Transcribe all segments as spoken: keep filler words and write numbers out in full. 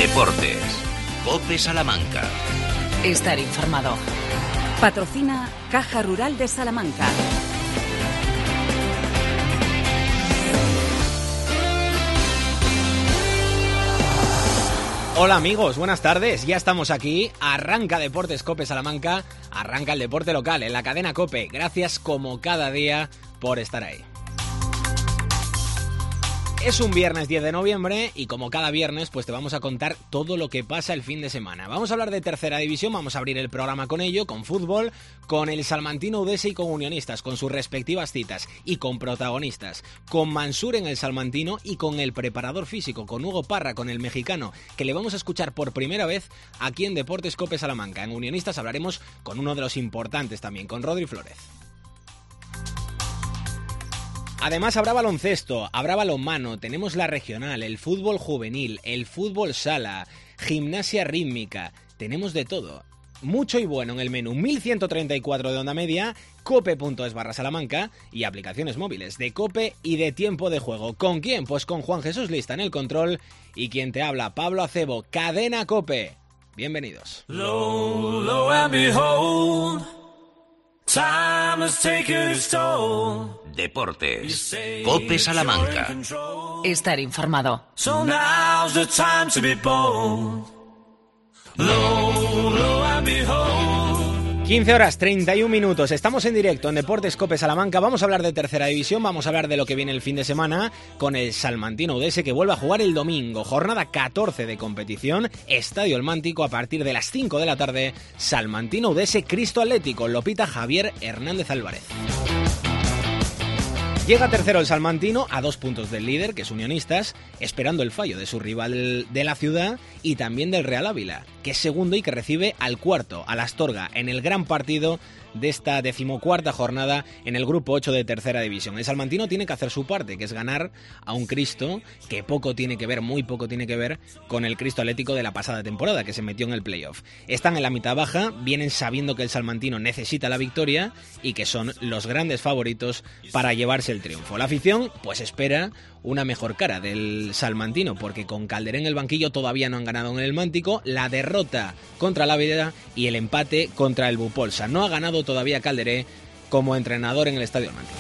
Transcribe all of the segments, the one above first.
Deportes. COPE Salamanca. Estar informado. Patrocina Caja Rural de Salamanca. Hola amigos, buenas tardes, ya estamos aquí, arranca Deportes COPE Salamanca, arranca el deporte local en la cadena COPE, gracias como cada día por estar ahí. Es un viernes diez de noviembre y como cada viernes pues te vamos a contar todo lo que pasa el fin de semana. Vamos a hablar de tercera división, vamos a abrir el programa con ello, con fútbol, con el Salmantino Udese y con Unionistas, con sus respectivas citas y con protagonistas, con Mansur en el Salmantino y con el preparador físico, con Hugo Parra, con el mexicano, que le vamos a escuchar por primera vez aquí en Deportes COPE Salamanca. En Unionistas hablaremos con uno de los importantes también, con Rodri Flórez. Además habrá baloncesto, habrá balonmano, tenemos la regional, el fútbol juvenil, el fútbol sala, gimnasia rítmica, tenemos de todo. Mucho y bueno en el menú, mil ciento treinta y cuatro de onda media, cope.es barra Salamanca y aplicaciones móviles de COPE y de tiempo de juego. ¿Con quién? Pues con Juan Jesús Lista en el control y quien te habla, Pablo Acebo, Cadena COPE. Bienvenidos. Low, low and behold, time has taken its toll. Deportes. COPE Salamanca. Estar informado. So now's the time to be bold. Low, low and behold. quince horas treinta y un minutos, estamos en directo en Deportes COPE Salamanca, vamos a hablar de tercera división, vamos a hablar de lo que viene el fin de semana con el Salmantino Udese que vuelve a jugar el domingo, jornada catorce de competición, Estadio El Mántico a partir de las cinco de la tarde, Salmantino Udese Cristo Atlético, Lopita Javier Hernández Álvarez. Llega tercero el Salmantino a dos puntos del líder, que es Unionistas, esperando el fallo de su rival de la ciudad y también del Real Ávila, que es segundo y que recibe al cuarto, al Astorga, en el gran partido de esta decimocuarta jornada en el grupo ocho de tercera división. El Salmantino tiene que hacer su parte, que es ganar a un Cristo que poco tiene que ver, muy poco tiene que ver con el Cristo Atlético de la pasada temporada, que se metió en el playoff. Están en la mitad baja, vienen sabiendo que el Salmantino necesita la victoria y que son los grandes favoritos para llevarse el triunfo. La afición pues espera una mejor cara del Salmantino, porque con Calderé en el banquillo todavía no han ganado en el Mántico, la derrota contra la Vida y el empate contra el Bupolsa. No ha ganado todavía Calderé como entrenador en el Estadio Mántico.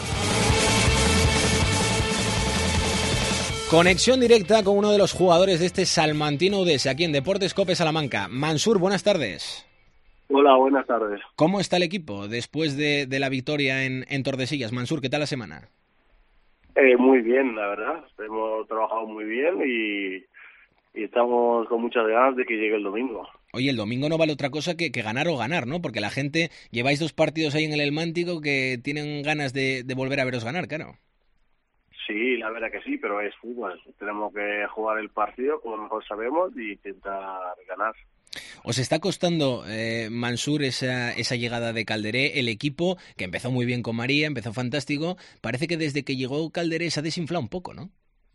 Conexión directa con uno de los jugadores de este Salmantino Udese, aquí en Deportes COPE Salamanca. Mansur, buenas tardes. Hola, buenas tardes. ¿Cómo está el equipo después de, de la victoria en, en Tordesillas? Mansur, ¿qué tal la semana? Eh, muy bien, la verdad. Hemos trabajado muy bien y, y estamos con muchas ganas de que llegue el domingo. Oye, el domingo no vale otra cosa que, que ganar o ganar, ¿no? Porque la gente, lleváis dos partidos ahí en el El Mántico que tienen ganas de, de volver a veros ganar, claro. Sí, la verdad que sí, pero es fútbol. Tenemos que jugar el partido como mejor sabemos y intentar ganar. ¿Os está costando, eh, Mansur, esa, esa llegada de Calderé? El equipo, que empezó muy bien con María, empezó fantástico, parece que desde que llegó Calderé se ha desinflado un poco, ¿no?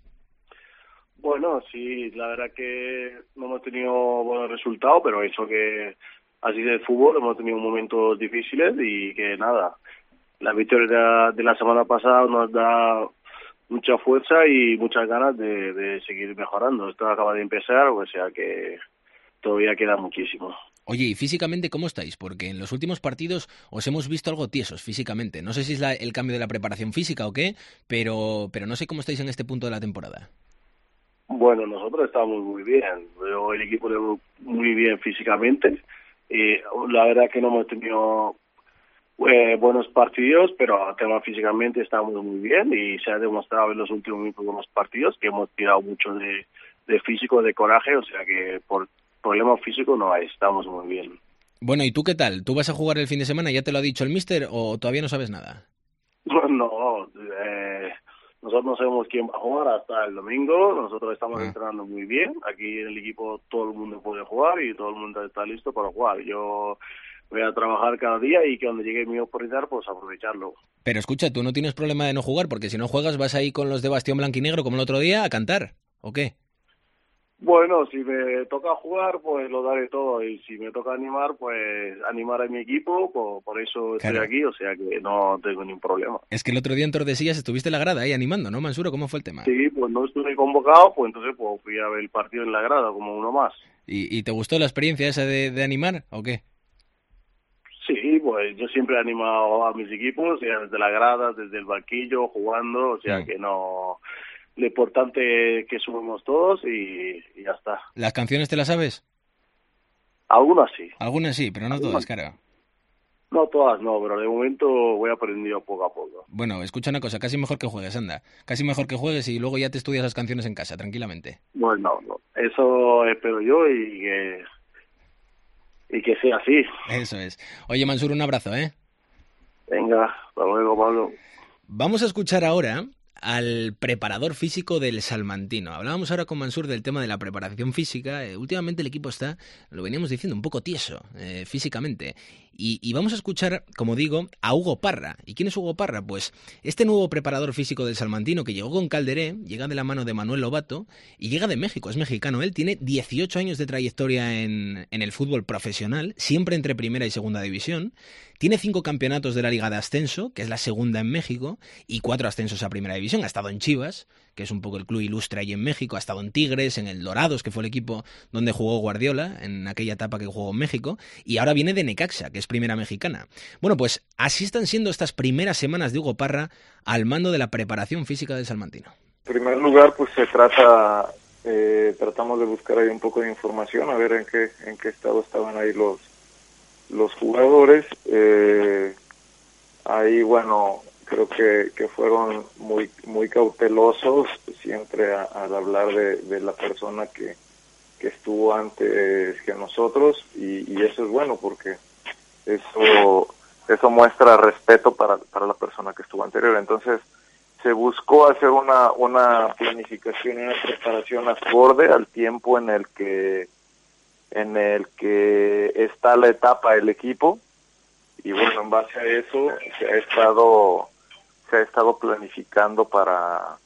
Bueno, sí, la verdad que no hemos tenido buenos resultados, pero eso que así de fútbol hemos tenido momentos difíciles y que nada, la victoria de la semana pasada nos da mucha fuerza y muchas ganas de, de seguir mejorando. Esto acaba de empezar, o sea que todavía queda muchísimo. Oye, ¿y físicamente cómo estáis? Porque en los últimos partidos os hemos visto algo tiesos físicamente. No sé si es la, el cambio de la preparación física o qué, pero, pero no sé cómo estáis en este punto de la temporada. Bueno, nosotros estamos muy bien. Yo, el equipo le veo muy bien físicamente. Eh, la verdad que no hemos tenido eh, buenos partidos, pero tema físicamente estamos muy bien y se ha demostrado en los últimos minutos de los partidos que hemos tirado mucho de, de físico, de coraje, o sea que por problema físico no hay, estamos muy bien. Bueno, ¿y tú qué tal? ¿Tú vas a jugar el fin de semana? ¿Ya te lo ha dicho el míster o todavía no sabes nada? No, eh, nosotros no sabemos quién va a jugar hasta el domingo. Nosotros estamos ah. entrenando muy bien. Aquí en el equipo todo el mundo puede jugar y todo el mundo está listo para jugar. Yo voy a trabajar cada día y que cuando llegue mi oportunidad, pues aprovecharlo. Pero escucha, tú no tienes problema de no jugar, porque si no juegas vas ahí con los de Bastión Blanquinegro como el otro día a cantar, ¿o qué? Bueno, si me toca jugar, pues lo daré todo, y si me toca animar, pues animar a mi equipo, pues por eso estoy Claro. aquí, o sea que no tengo ningún problema. Es que el otro día en Tordesillas estuviste en la grada ahí animando, ¿no, Mansuro? ¿Cómo fue el tema? Sí, pues no estuve convocado, pues entonces pues fui a ver el partido en la grada como uno más. ¿Y, y te gustó la experiencia esa de, de animar o qué? Sí, pues yo siempre he animado a mis equipos, ya desde la grada, desde el banquillo, jugando, o sea Mm. que no... Lo importante es que subimos todos y, y ya está. ¿Las canciones te las sabes? Algunas sí. Algunas sí, pero no todas, claro. No todas no, pero de momento voy aprendiendo poco a poco. Bueno, escucha una cosa, casi mejor que juegues, anda. Casi mejor que juegues y luego ya te estudias las canciones en casa, tranquilamente. Bueno, no, eso espero yo y que, y que sea así. Eso es. Oye, Mansur, un abrazo, ¿eh? Venga, hasta luego, Pablo. Vamos a escuchar ahora al preparador físico del Salmantino. Hablábamos ahora con Mansur del tema de la preparación física. Eh, últimamente el equipo está, lo veníamos diciendo, un poco tieso eh, físicamente. Y, y vamos a escuchar, como digo, a Hugo Parra. ¿Y quién es Hugo Parra? Pues este nuevo preparador físico del Salmantino que llegó con Calderé, llega de la mano de Manuel Lobato y llega de México, es mexicano. Él tiene dieciocho años de trayectoria en, en el fútbol profesional, siempre entre primera y segunda división. Tiene cinco campeonatos de la Liga de Ascenso, que es la segunda en México, y cuatro ascensos a Primera División. Ha estado en Chivas, que es un poco el club ilustre ahí en México. Ha estado en Tigres, en el Dorados, que fue el equipo donde jugó Guardiola, en aquella etapa que jugó en México. Y ahora viene de Necaxa, que es Primera Mexicana. Bueno, pues así están siendo estas primeras semanas de Hugo Parra al mando de la preparación física del Salmantino. En primer lugar, pues se trata, eh, tratamos de buscar ahí un poco de información, a ver en qué, en qué estado estaban ahí los los jugadores. Eh, ahí, bueno, creo que, que fueron muy muy cautelosos siempre a, al hablar de, de la persona que, que estuvo antes que nosotros, y, y eso es bueno porque eso eso muestra respeto para, para la persona que estuvo anterior. Entonces se buscó hacer una una planificación y una preparación acorde al tiempo en el que en el que está la etapa del equipo, y bueno, en base a eso se ha estado se ha estado planificando para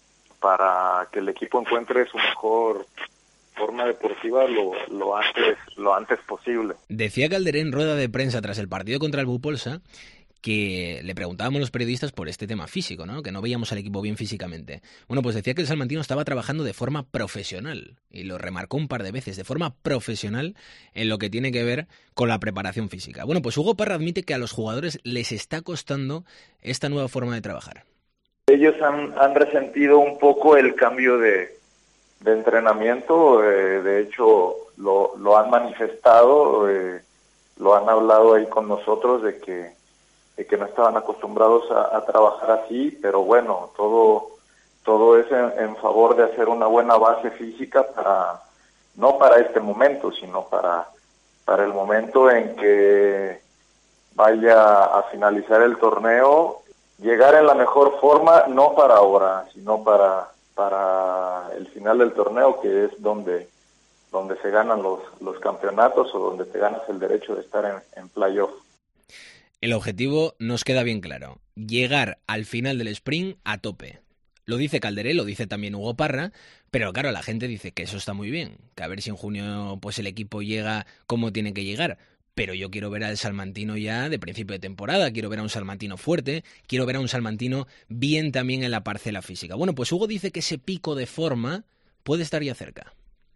para que el equipo encuentre su mejor forma deportiva lo, lo antes lo antes posible. Decía Calderé en rueda de prensa tras el partido contra el Bupolsa que le preguntábamos los periodistas por este tema físico, ¿no? Que no veíamos al equipo bien físicamente. Bueno, pues decía que el Salmantino estaba trabajando de forma profesional, y lo remarcó un par de veces, de forma profesional en lo que tiene que ver con la preparación física. Bueno, pues Hugo Parra admite que a los jugadores les está costando esta nueva forma de trabajar. Ellos han, han resentido un poco el cambio de, de entrenamiento, eh, de hecho lo, lo han manifestado, eh, lo han hablado ahí con nosotros de que que no estaban acostumbrados a, a trabajar así, pero bueno, todo todo es en, en favor de hacer una buena base física para, no para este momento, sino para, para el momento en que vaya a finalizar el torneo, llegar en la mejor forma, no para ahora, sino para, para el final del torneo, que es donde, donde se ganan los, los campeonatos, o donde te ganas el derecho de estar en, en playoff. El objetivo nos queda bien claro, llegar al final del sprint a tope. Lo dice Calderé, lo dice también Hugo Parra, pero claro, la gente dice que eso está muy bien, que a ver si en junio pues el equipo llega como tiene que llegar. Pero yo quiero ver al Salmantino ya de principio de temporada, quiero ver a un Salmantino fuerte, quiero ver a un Salmantino bien también en la parcela física. Bueno, pues Hugo dice que ese pico de forma puede estar ya cerca.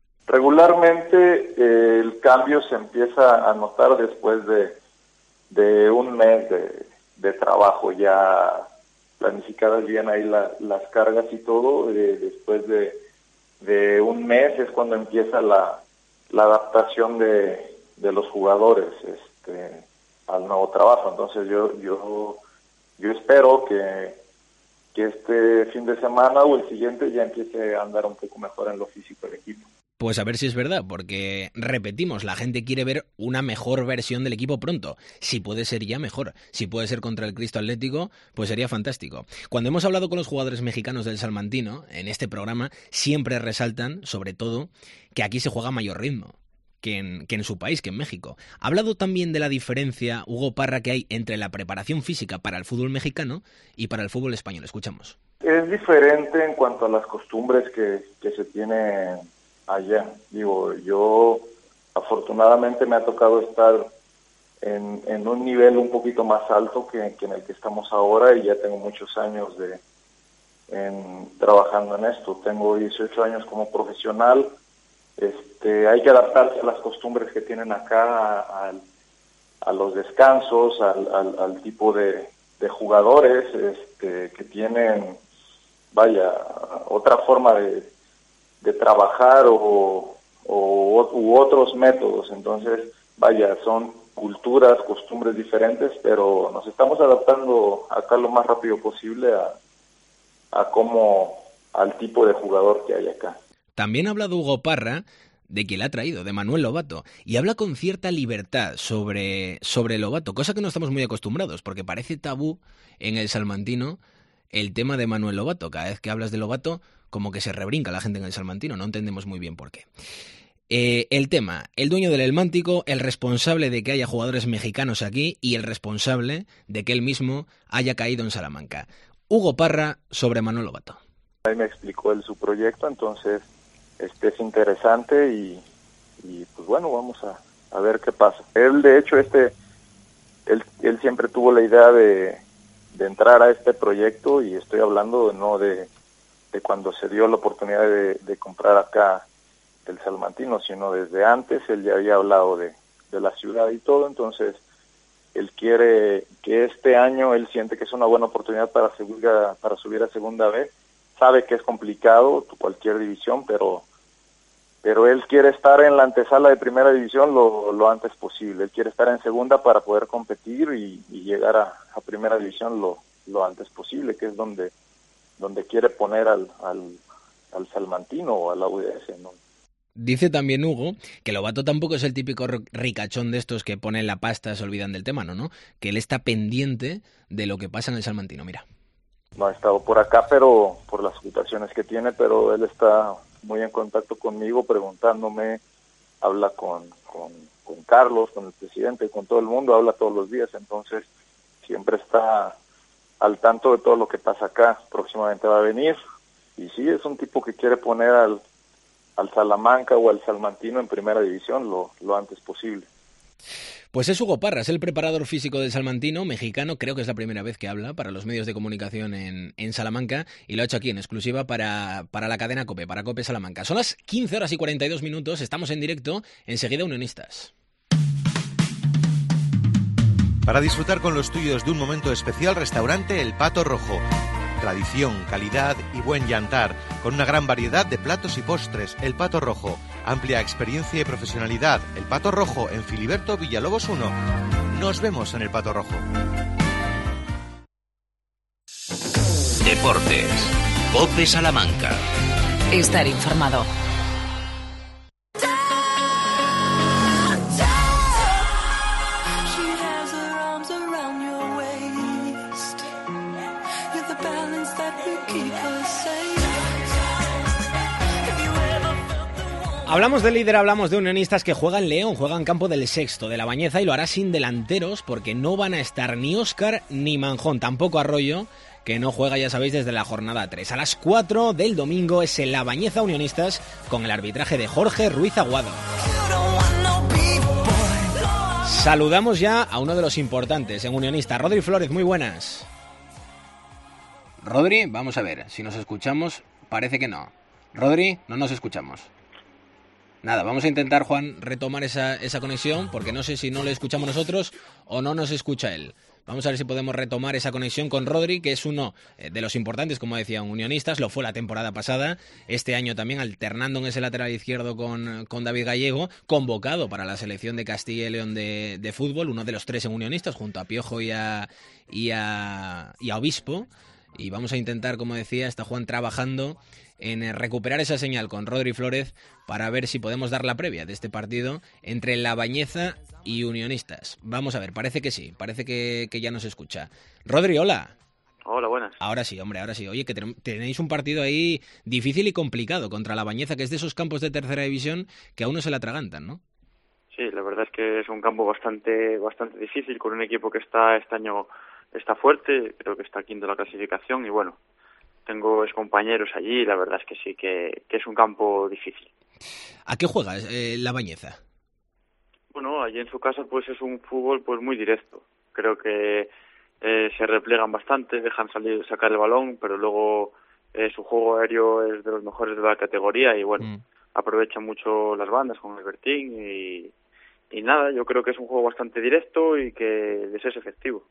Regularmente eh, el cambio se empieza a notar después de de un mes de, de trabajo, ya planificadas bien ahí la, las cargas y todo. Eh, después de, de un mes es cuando empieza la, la adaptación de, de los jugadores este, al nuevo trabajo. Entonces yo yo yo espero que, que este fin de semana o el siguiente ya empiece a andar un poco mejor en lo físico del equipo. Pues a ver si es verdad, porque repetimos, la gente quiere ver una mejor versión del equipo pronto. Si puede ser ya mejor, si puede ser contra el Cristo Atlético, pues sería fantástico. Cuando hemos hablado con los jugadores mexicanos del Salmantino, en este programa, siempre resaltan, sobre todo, que aquí se juega a mayor ritmo que en, que en su país, que en México. Ha hablado también de la diferencia, Hugo Parra, que hay entre la preparación física para el fútbol mexicano y para el fútbol español. Escuchamos. Es diferente en cuanto a las costumbres que, que se tienen allá. Digo, yo afortunadamente me ha tocado estar en, en un nivel un poquito más alto que, que en el que estamos ahora, y ya tengo muchos años de en, trabajando en esto. Tengo dieciocho años como profesional. Este, hay que adaptarse a las costumbres que tienen acá, a, a, a los descansos, al, al, al tipo de, de jugadores este, que tienen, vaya, otra forma de, de trabajar o, o u otros métodos. Entonces, vaya, son culturas, costumbres diferentes, pero nos estamos adaptando acá lo más rápido posible a, a cómo, al tipo de jugador que hay acá. También ha hablado Hugo Parra de quien la ha traído, de Manuel Lobato, y habla con cierta libertad sobre, sobre Lobato, cosa que no estamos muy acostumbrados, porque parece tabú en el salmantino el tema de Manuel Lobato. Cada vez que hablas de Lobato, como que se rebrinca la gente en el salmantino, no entendemos muy bien por qué. Eh, el tema, el dueño del Elmántico, el responsable de que haya jugadores mexicanos aquí y el responsable de que él mismo haya caído en Salamanca. Hugo Parra sobre Manuel Lobato. Ahí me explicó él su proyecto, entonces este es interesante y, y pues bueno, vamos a, a ver qué pasa. Él, de hecho, este él, él siempre tuvo la idea de, de entrar a este proyecto, y estoy hablando no de, de cuando se dio la oportunidad de, de comprar acá el salmantino, sino desde antes. Él ya había hablado de, de la ciudad y todo, entonces él quiere que este año, él siente que es una buena oportunidad para subir a, para subir a segunda vez. Sabe que es complicado cualquier división, pero pero él quiere estar en la antesala de primera división lo, lo antes posible. Él quiere estar en segunda para poder competir y, y llegar a, a primera división lo, lo antes posible, que es donde donde quiere poner al, al, al salmantino o al A U D S, ¿no? Dice también Hugo que Lobato tampoco es el típico ricachón de estos que ponen la pasta, se olvidan del tema, ¿no? ¿no? Que él está pendiente de lo que pasa en el salmantino, mira. No ha estado por acá, pero por las ocupaciones que tiene, pero él está muy en contacto conmigo, preguntándome, habla con, con, con Carlos, con el presidente, con todo el mundo, habla todos los días, entonces siempre está al tanto de todo lo que pasa acá. Próximamente va a venir, y sí, es un tipo que quiere poner al, al Salamanca o al Salmantino en primera división lo, lo antes posible. Pues es Hugo Parra, es el preparador físico del salmantino, mexicano. Creo que es la primera vez que habla para los medios de comunicación en, en Salamanca, y lo ha hecho aquí en exclusiva para, para la cadena COPE, para COPE Salamanca. Son las quince horas y cuarenta y dos minutos, estamos en directo, enseguida Unionistas. Para disfrutar con los tuyos de un momento especial, restaurante El Pato Rojo. Tradición, calidad y buen yantar, con una gran variedad de platos y postres. El Pato Rojo, amplia experiencia y profesionalidad. El Pato Rojo, en Filiberto Villalobos uno. Nos vemos en El Pato Rojo. Deportes. COPE Salamanca. Estar informado. Hablamos del líder, hablamos de Unionistas, que juega en León, juega en campo del Sexto de la Bañeza, y lo hará sin delanteros porque no van a estar ni Óscar ni Manjón, tampoco Arroyo, que no juega, ya sabéis, desde la jornada tres. A las cuatro del domingo es en la Bañeza Unionistas, con el arbitraje de Jorge Ruiz Aguado. Saludamos ya a uno de los importantes en Unionistas, Rodri Flórez, muy buenas. Rodri, vamos a ver, si nos escuchamos, parece que no. Rodri, no nos escuchamos. Nada, vamos a intentar, Juan, retomar esa, esa conexión, porque no sé si no le escuchamos nosotros o no nos escucha él. Vamos a ver si podemos retomar esa conexión con Rodri, que es uno de los importantes, como decían, Unionistas. Lo fue la temporada pasada, este año también alternando en ese lateral izquierdo con, con David Gallego, convocado para la selección de Castilla y León de, de fútbol, uno de los tres en Unionistas, junto a Piojo y a, y a, y a Obispo. Y vamos a intentar, como decía, está Juan trabajando en recuperar esa señal con Rodri Flórez para ver si podemos dar la previa de este partido entre La Bañeza y Unionistas. Vamos a ver, parece que sí, parece que, que ya nos escucha. Rodri, hola. Hola, buenas. Ahora sí, hombre, ahora sí. Oye, que ten- tenéis un partido ahí difícil y complicado contra La Bañeza, que es de esos campos de tercera división que a uno se le atragantan, ¿no? Sí, la verdad es que es un campo bastante bastante difícil, con un equipo que está este año está fuerte, creo que está quinto en la clasificación, y bueno, tengo excompañeros allí y la verdad es que sí, que, que es un campo difícil. ¿A qué juega eh, la Bañeza? Bueno, allí en su casa pues es un fútbol pues muy directo. Creo que eh, se replegan bastante, dejan salir, sacar el balón, pero luego eh, su juego aéreo es de los mejores de la categoría y bueno, mm. aprovechan mucho las bandas con el Bertín y, y nada, yo creo que es un juego bastante directo y que les es efectivo.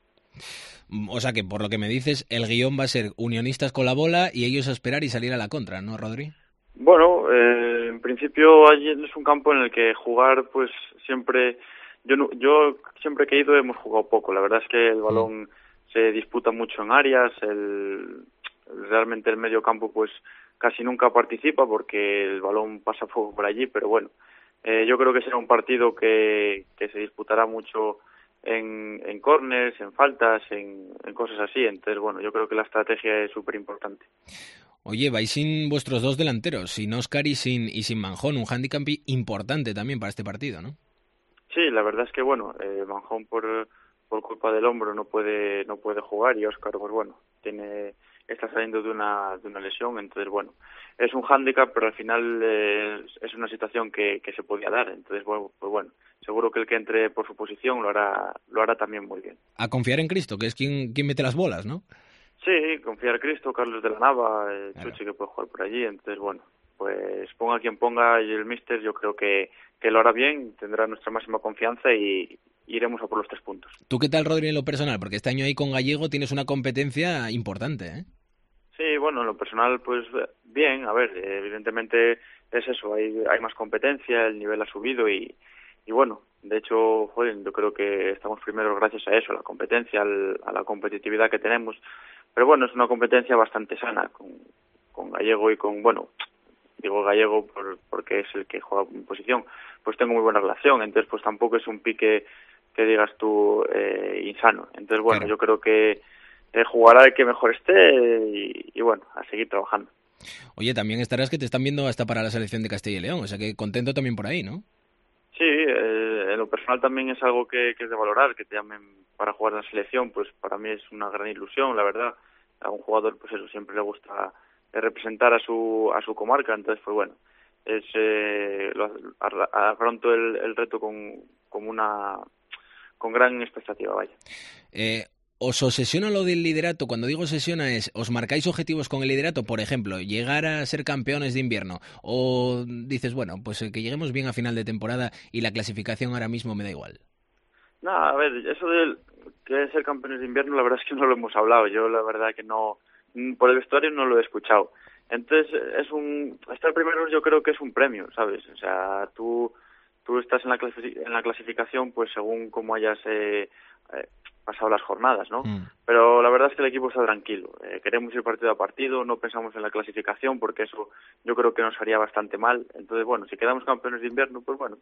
O sea que, por lo que me dices, el guión va a ser Unionistas con la bola y ellos a esperar y salir a la contra, ¿no, Rodri? Bueno, eh, en principio allí es un campo en el que jugar, pues siempre, yo no, yo siempre que he ido hemos jugado poco. La verdad es que el balón mm. se disputa mucho en áreas, el, realmente el medio campo pues casi nunca participa porque el balón pasa poco por allí, pero bueno, eh, yo creo que será un partido que, que se disputará mucho en, en córners, en faltas, en, en cosas así. Entonces, bueno, yo creo que la estrategia es súper importante. Oye, vais sin vuestros dos delanteros, sin Óscar y sin, y sin Manjón, un hándicap importante también para este partido, ¿no? Sí, la verdad es que, bueno, eh, Manjón por, por culpa del hombro no puede no puede jugar y Óscar, pues bueno, tiene está saliendo de una de una lesión, entonces, bueno, es un hándicap, pero al final eh, es una situación que, que se podía dar, entonces, bueno, pues bueno, seguro que el que entre por su posición lo hará lo hará también muy bien. A confiar en Cristo, que es quien, quien mete las bolas, ¿no? Sí, confiar en Cristo, Carlos de la Nava, eh, claro. Chuchi que puede jugar por allí, entonces bueno, pues ponga quien ponga y el míster yo creo que, que lo hará bien, tendrá nuestra máxima confianza y iremos a por los tres puntos. ¿Tú qué tal, Rodri, en lo personal? Porque este año ahí con Gallego tienes una competencia importante, ¿eh? Sí, bueno, en lo personal pues bien, a ver, evidentemente es eso, hay, hay más competencia, el nivel ha subido y, y bueno, de hecho, joder, yo creo que estamos primeros gracias a eso, a la competencia, al, a la competitividad que tenemos. Pero bueno, es una competencia bastante sana con, con Gallego y con, bueno, digo Gallego por, porque es el que juega en posición, pues tengo muy buena relación, entonces pues tampoco es un pique que digas tú eh, insano. Entonces bueno, claro. Yo creo que eh, jugará el que mejor esté y, y bueno, a seguir trabajando. Oye, también estarás que te están viendo hasta para la selección de Castilla y León, o sea que contento también por ahí, ¿no? Sí, eh, en lo personal también es algo que, que es de valorar, que te llamen para jugar en la selección, pues para mí es una gran ilusión, la verdad. A un jugador, pues eso, siempre le gusta representar a su a su comarca, entonces, pues bueno, es eh, lo, afronto el, el reto con, con una con gran expectativa, vaya. Eh, ¿Os obsesiona lo del liderato? Cuando digo obsesiona es, ¿os marcáis objetivos con el liderato? Por ejemplo, llegar a ser campeones de invierno. ¿O dices, bueno, pues que lleguemos bien a final de temporada y la clasificación ahora mismo me da igual? No, a ver, eso de que ser campeones de invierno, la verdad es que no lo hemos hablado. Yo la verdad que no, por el vestuario no lo he escuchado. Entonces, es un estar primero yo creo que es un premio, ¿sabes? O sea, tú tú estás en la, clasific- en la clasificación pues según cómo hayas eh, eh, pasado las jornadas, ¿no? Mm. Pero la verdad es que el equipo está tranquilo. Eh, queremos ir partido a partido, no pensamos en la clasificación porque eso yo creo que nos haría bastante mal. Entonces, bueno, si quedamos campeones de invierno, pues bueno,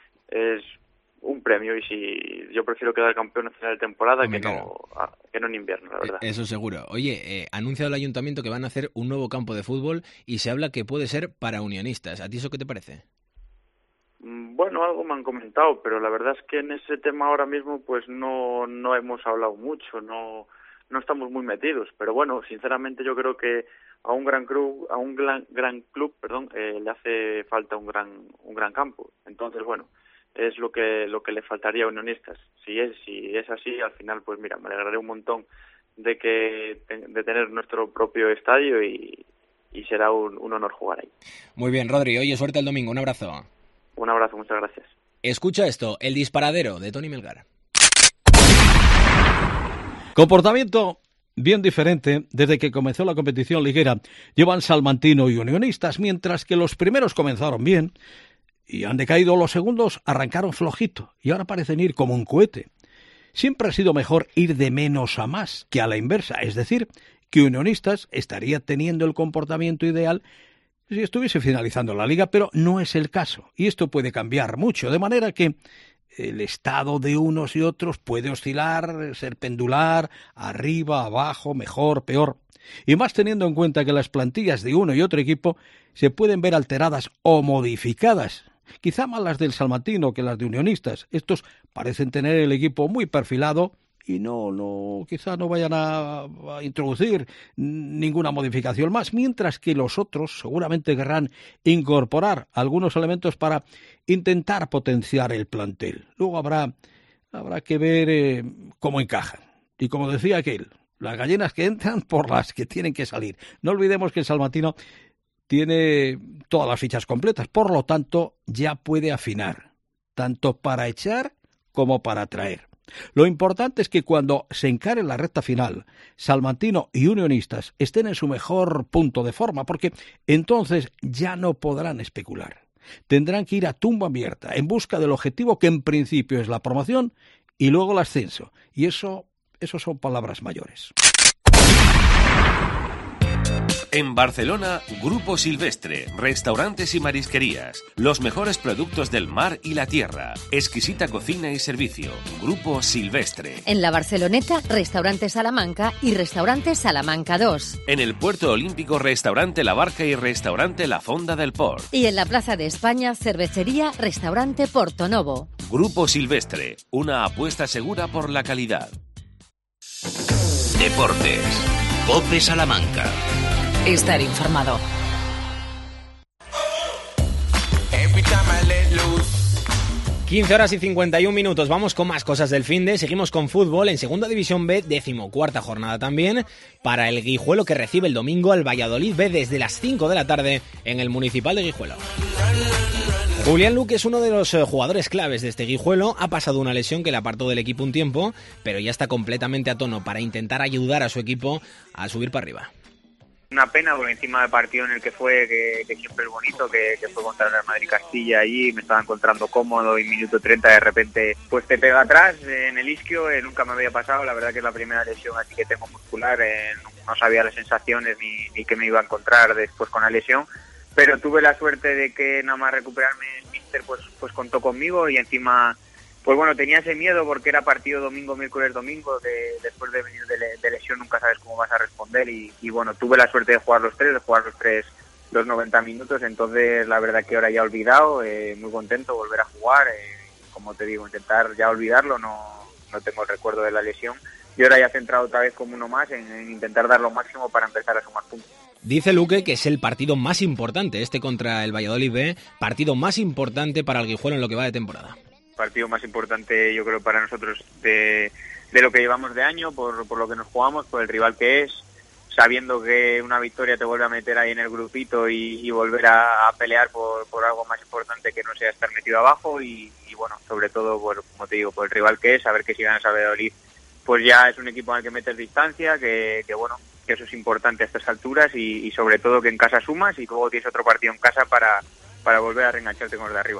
es un premio y si yo prefiero quedar campeón en final de temporada Hombre, que, claro. no, que no en invierno, la verdad. Eso seguro. Oye, eh, ha anunciado el ayuntamiento que van a hacer un nuevo campo de fútbol y se habla que puede ser para unionistas. ¿A ti eso qué te parece? Bueno, algo me han comentado, pero la verdad es que en ese tema ahora mismo pues no no hemos hablado mucho, no no estamos muy metidos, pero bueno, sinceramente yo creo que a un gran club, a un gran, gran club, perdón, eh, le hace falta un gran un gran campo. Entonces, bueno, es lo que lo que le faltaría a Unionistas. Si es si es así, al final pues mira, me alegraré un montón de que de tener nuestro propio estadio y, y será un, un honor jugar ahí. Muy bien, Rodri, oye, suerte el domingo, un abrazo. Un abrazo, muchas gracias. Escucha esto, El disparadero de Tony Melgar. Comportamiento bien diferente desde que comenzó la competición liguera. Llevan Salmantino y Unionistas, mientras que los primeros comenzaron bien y han decaído, los segundos arrancaron flojito y ahora parecen ir como un cohete. Siempre ha sido mejor ir de menos a más que a la inversa, es decir, que Unionistas estaría teniendo el comportamiento ideal si estuviese finalizando la liga, pero no es el caso, y esto puede cambiar mucho, de manera que el estado de unos y otros puede oscilar, ser pendular, arriba, abajo, mejor, peor, y más teniendo en cuenta que las plantillas de uno y otro equipo se pueden ver alteradas o modificadas, quizá más las del Salmantino que las de Unionistas. Estos parecen tener el equipo muy perfilado y no, no, quizá no vayan a, a introducir ninguna modificación más, mientras que los otros seguramente querrán incorporar algunos elementos para intentar potenciar el plantel. Luego habrá, habrá que ver eh, cómo encajan. Y como decía aquel, las gallinas que entran por las que tienen que salir. No olvidemos que el salmantino tiene todas las fichas completas, por lo tanto ya puede afinar, tanto para echar como para traer. Lo importante es que cuando se encare la recta final, Salmantino y Unionistas estén en su mejor punto de forma, porque entonces ya no podrán especular. Tendrán que ir a tumba abierta en busca del objetivo que en principio es la promoción y luego el ascenso. Y eso, eso son palabras mayores. En Barcelona, Grupo Silvestre, restaurantes y marisquerías, los mejores productos del mar y la tierra, exquisita cocina y servicio. Grupo Silvestre. En la Barceloneta, Restaurante Salamanca y Restaurante Salamanca dos. En el Puerto Olímpico, Restaurante La Barca y Restaurante La Fonda del Port. Y en la Plaza de España, Cervecería Restaurante Portonovo. Grupo Silvestre, una apuesta segura por la calidad. Deportes. COPE Salamanca. Estar informado. quince horas y cincuenta y un minutos. Vamos con más cosas del finde. Seguimos con fútbol. En Segunda División B, decimocuarta jornada también, para el Guijuelo, que recibe el domingo al Valladolid B desde las cinco de la tarde en el Municipal de Guijuelo. Julián Luque es uno de los jugadores claves de este Guijuelo. Ha pasado una lesión que le apartó del equipo un tiempo, pero ya está completamente a tono para intentar ayudar a su equipo a subir para arriba. Una pena, porque encima del partido en el que fue, que, que siempre es bonito, que, que fue contra el Real Madrid Castilla, allí me estaba encontrando cómodo y minuto treinta de repente pues te pega atrás en el isquio. Eh, nunca me había pasado, la verdad que es la primera lesión así que tengo muscular, eh, no sabía las sensaciones ni, ni qué me iba a encontrar después con la lesión, pero tuve la suerte de que nada más recuperarme el míster pues, pues contó conmigo, y encima pues bueno, tenía ese miedo porque era partido domingo, miércoles, domingo, de, después de venir de, de lesión nunca sabes cómo vas a responder, y, y bueno, tuve la suerte de jugar los tres, de jugar los tres los noventa minutos, entonces la verdad que ahora ya he olvidado, eh, muy contento de volver a jugar, eh, como te digo, intentar ya olvidarlo, no, no tengo el recuerdo de la lesión, y ahora ya centrado otra vez como uno más en, en intentar dar lo máximo para empezar a sumar puntos. Dice Luque que es el partido más importante, este contra el Valladolid B, partido más importante para el Guijuelo en lo que va de temporada. Partido más importante yo creo para nosotros de, de lo que llevamos de año, por, por lo que nos jugamos, por el rival que es, sabiendo que una victoria te vuelve a meter ahí en el grupito y, y volver a, a pelear por, por algo más importante que no sea estar metido abajo, y, y bueno, sobre todo por, como te digo, por el rival que es, saber que si ganas a Valladolid pues ya es un equipo al que metes distancia, que, que bueno, que eso es importante a estas alturas, y, y sobre todo que en casa sumas y luego tienes otro partido en casa para, para volver a reengancharte con los de arriba.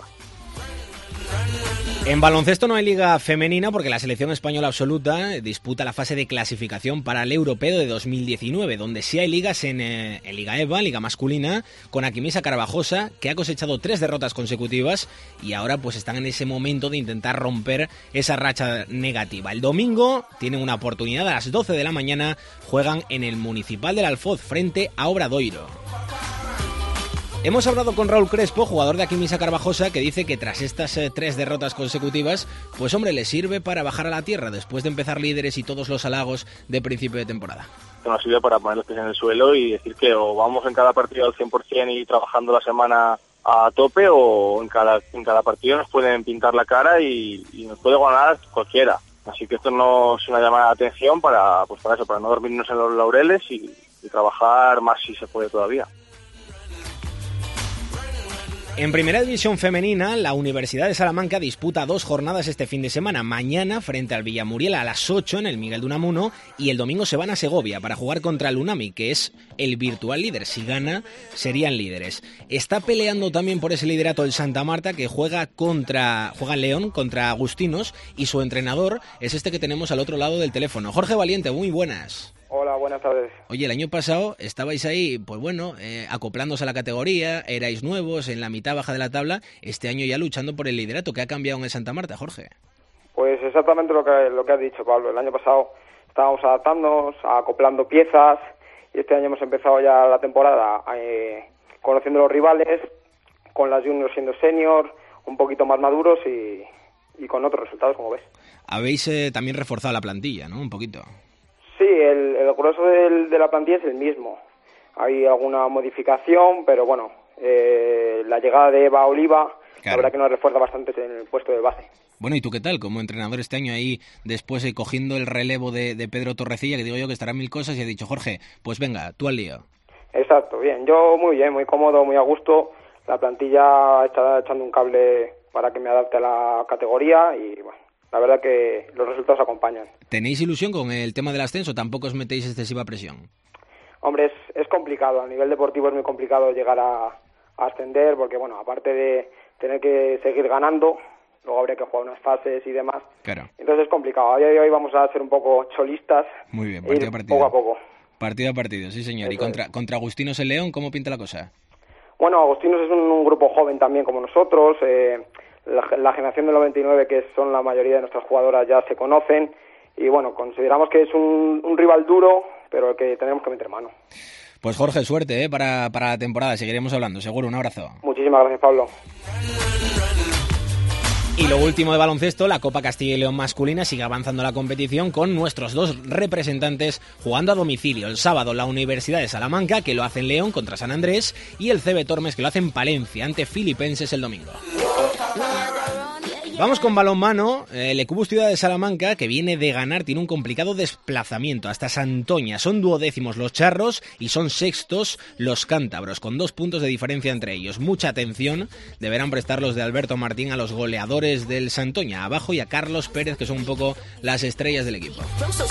En baloncesto no hay liga femenina porque la selección española absoluta disputa la fase de clasificación para el Europeo de dos mil diecinueve, donde sí hay ligas en, eh, en Liga EVA, liga masculina, con Aquimisa Carvajosa, que ha cosechado tres derrotas consecutivas y ahora pues están en ese momento de intentar romper esa racha negativa. El domingo tienen una oportunidad, a las doce de la mañana juegan en el Municipal del Alfoz frente a Obradoiro. Hemos hablado con Raúl Crespo, jugador de Aquimisa Carvajosa, que dice que tras estas eh, tres derrotas consecutivas, pues hombre, le sirve para bajar a la tierra después de empezar líderes y todos los halagos de principio de temporada. Nos sirve para poner los pies en el suelo y decir que o vamos en cada partido al cien por ciento y trabajando la semana a tope, o en cada, en cada partido nos pueden pintar la cara y, y nos puede ganar cualquiera. Así que esto no es una llamada de atención para, pues para eso, para no dormirnos en los laureles y, y trabajar más si se puede todavía. En Primera División Femenina, la Universidad de Salamanca disputa dos jornadas este fin de semana. Mañana frente al Villamuriel a las ocho en el Miguel de Unamuno, y el domingo se van a Segovia para jugar contra el Unami, que es el virtual líder. Si gana, serían líderes. Está peleando también por ese liderato el Santa Marta, que juega contra juega en León contra Agustinos, y su entrenador es este que tenemos al otro lado del teléfono. Jorge Valiente, muy buenas. Hola, buenas tardes. Oye, el año pasado estabais ahí, pues bueno, eh, acoplándose a la categoría, erais nuevos en la mitad baja de la tabla, este año ya luchando por el liderato. ¿Qué ha cambiado en el Santa Marta, Jorge? Pues exactamente lo que lo que has dicho, Pablo. El año pasado estábamos adaptándonos, acoplando piezas, y este año hemos empezado ya la temporada eh, conociendo los rivales, con las juniors siendo senior, un poquito más maduros, y, y con otros resultados, como ves. Habéis eh, también reforzado la plantilla, ¿no? Un poquito. Sí, el, el grueso del, de la plantilla es el mismo. Hay alguna modificación, pero bueno, eh, la llegada de Eva Oliva, claro, la verdad que nos refuerza bastante en el puesto de base. Bueno, ¿y tú qué tal como entrenador este año ahí, después eh, cogiendo el relevo de, de Pedro Torrecilla, que digo yo que estará en mil cosas, y ha dicho, Jorge, pues venga, tú al lío? Exacto, bien, yo muy bien, muy cómodo, muy a gusto. La plantilla está echando un cable para que me adapte a la categoría y bueno, la verdad que los resultados acompañan. ¿Tenéis ilusión con el tema del ascenso? ¿Tampoco os metéis excesiva presión? Hombre, es, es complicado, a nivel deportivo es muy complicado llegar a, a ascender, porque bueno, aparte de tener que seguir ganando, luego habría que jugar unas fases y demás. Claro. Entonces es complicado. A día de hoy vamos a ser un poco cholistas. Muy bien, partido a partido. Poco a poco. Partido a partido, sí señor. Eso ¿Y contra, es. contra Agustinos el León, cómo pinta la cosa? Bueno, Agustinos es un, un grupo joven también como nosotros. Eh, la, la generación del noventa y nueve, que son la mayoría de nuestras jugadoras, ya se conocen. Y bueno, consideramos que es un, un rival duro, pero el que tenemos que meter mano. Pues Jorge, suerte ¿eh? para, para la temporada. Seguiremos hablando, seguro. Un abrazo. Muchísimas gracias, Pablo. Y lo último de baloncesto, la Copa Castilla y León masculina sigue avanzando la competición con nuestros dos representantes jugando a domicilio. El sábado la Universidad de Salamanca, que lo hace en León contra San Andrés, y el C B Tormes, que lo hace en Palencia ante Filipenses el domingo. Vamos con balonmano. El Ecubus Ciudad de Salamanca, que viene de ganar, tiene un complicado desplazamiento hasta Santoña. Son duodécimos los charros y son sextos los cántabros, con dos puntos de diferencia entre ellos. Mucha atención deberán prestar los de Alberto Martín a los goleadores del Santoña, abajo, y a Carlos Pérez, que son un poco las estrellas del equipo.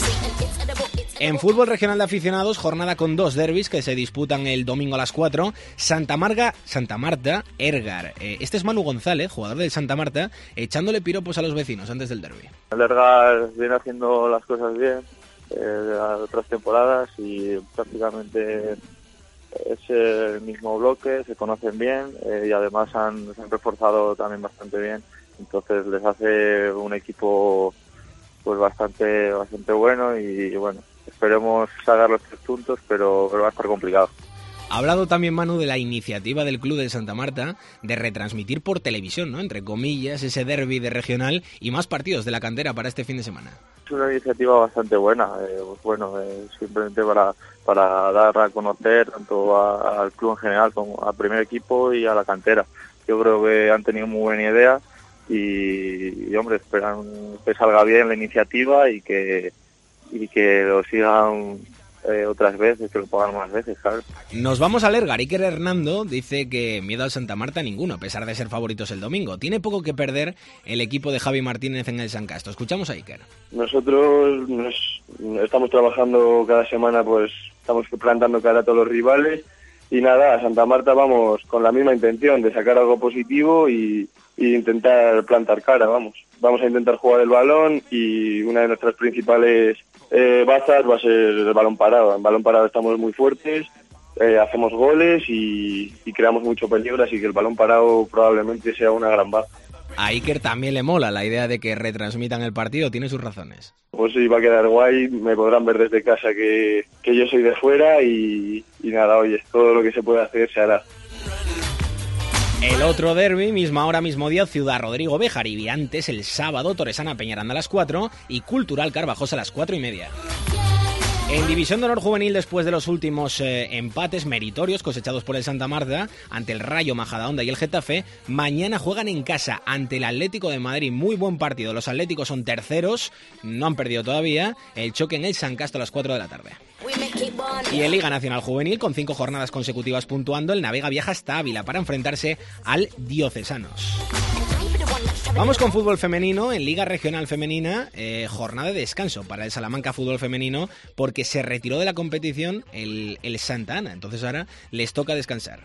En fútbol regional de aficionados, jornada con dos derbis que se disputan el domingo a las cuatro. Santa Marga, Santa Marta, Ergar. Eh, este es Manu González, jugador del Santa Marta, echándole piropos a los vecinos antes del derbi. El Ergar viene haciendo las cosas bien eh, de otras temporadas y prácticamente es el mismo bloque, se conocen bien eh, y además han, se han reforzado también bastante bien. Entonces les hace un equipo pues bastante bastante bueno y, y bueno, esperemos sacar los tres puntos, pero, pero va a estar complicado. Ha hablado también Manu de la iniciativa del club de Santa Marta de retransmitir por televisión, ¿no?, entre comillas, ese derbi de regional y más partidos de la cantera para este fin de semana. Es una iniciativa bastante buena, eh, pues bueno, eh, simplemente para, para dar a conocer tanto a, al club en general como al primer equipo y a la cantera. Yo creo que han tenido muy buena idea y, y hombre, esperan que salga bien la iniciativa y que, y que lo sigan Eh, otras veces, que lo pagan más veces, claro. Nos vamos a Lergar. Iker Hernando dice que miedo al Santa Marta ninguno, a pesar de ser favoritos el domingo. Tiene poco que perder el equipo de Javi Martínez en el San Castro. Escuchamos a Iker. Nosotros nos, estamos trabajando cada semana, pues estamos plantando cara a todos los rivales y nada, a Santa Marta vamos con la misma intención de sacar algo positivo y, y intentar plantar cara, vamos. Vamos a intentar jugar el balón y una de nuestras principales Eh, bazas va a ser el balón parado. En balón parado estamos muy fuertes, eh, hacemos goles y, y creamos mucho peligro, así que el balón parado probablemente sea una gran baza. A Iker también le mola la idea de que retransmitan el partido, tiene sus razones. Pues sí, va a quedar guay, me podrán ver desde casa que, que yo soy de fuera y, y nada, oye, todo lo que se puede hacer se hará. El otro derbi, misma hora, mismo día, Ciudad Rodrigo Bejar, antes el sábado, Torresana Peñaranda a las cuatro y Cultural Carvajosa a las cuatro y media. En División de Honor Juvenil, después de los últimos eh, empates meritorios cosechados por el Santa Marta ante el Rayo Majadahonda y el Getafe, mañana juegan en casa ante el Atlético de Madrid. Muy buen partido, los atléticos son terceros, no han perdido todavía. El choque en el San Castro a las cuatro de la tarde. Y en Liga Nacional Juvenil, con cinco jornadas consecutivas puntuando, el Navega viaja hasta Ávila para enfrentarse al Diocesanos. Vamos con fútbol femenino. En Liga Regional Femenina, eh, jornada de descanso para el Salamanca Fútbol Femenino, porque se retiró de la competición el, el Santa Ana, entonces ahora les toca descansar.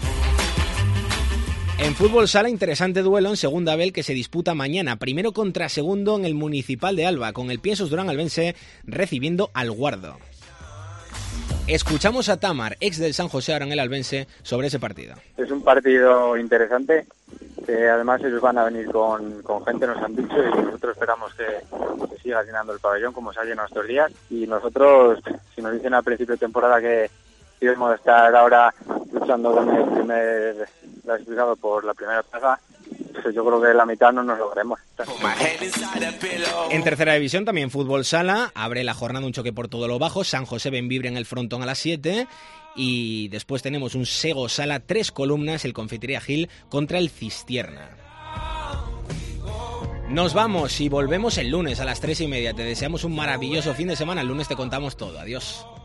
En fútbol sala, interesante duelo en segunda B que se disputa mañana, primero contra segundo en el Municipal de Alba, con el Piensos Durán Albense recibiendo al Guardo. Escuchamos a Tamar, ex del San José, ahora en el Albense, sobre ese partido. Es un partido interesante, que además ellos van a venir con, con gente, nos han dicho, y nosotros esperamos que, que siga llenando el pabellón como se ha llenado estos días. Y nosotros, si nos dicen al principio de temporada que íbamos a estar ahora luchando con el primer clasificado por la primera plaza, pues yo creo que la mitad no nos lo veremos. gusta. En tercera división también fútbol sala, abre la jornada un choque por todo lo bajo, San José Bembibre en el Frontón a las siete y después tenemos un Sego Sala, tres columnas, el Confitería Gil contra el Cistierna. Nos vamos y volvemos el lunes a las tres y media. Te deseamos un maravilloso fin de semana. El lunes te contamos todo. Adiós.